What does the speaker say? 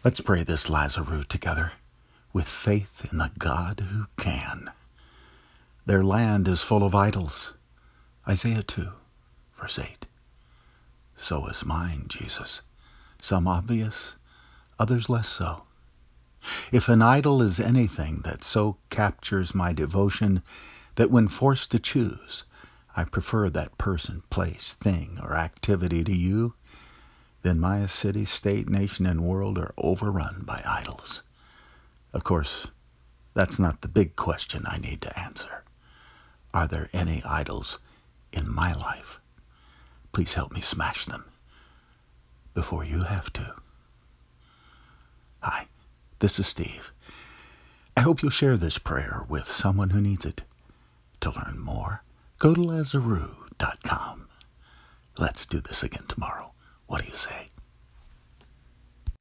Let's pray this Lazarus together, with faith in the God who can. Their land is full of idols. Isaiah 2, verse 8. So is mine, Jesus. Some obvious, others less so. If an idol is anything that so captures my devotion that when forced to choose, I prefer that person, place, thing, or activity to you, then my city, state, nation, and world are overrun by idols. Of course, that's not the big question I need to answer. Are there any idols in my life? Please help me smash them before you have to. Hi, this is Steve. I hope you'll share this prayer with someone who needs it. To learn more, go to Lazarus.com. Let's do this again tomorrow. What do you say?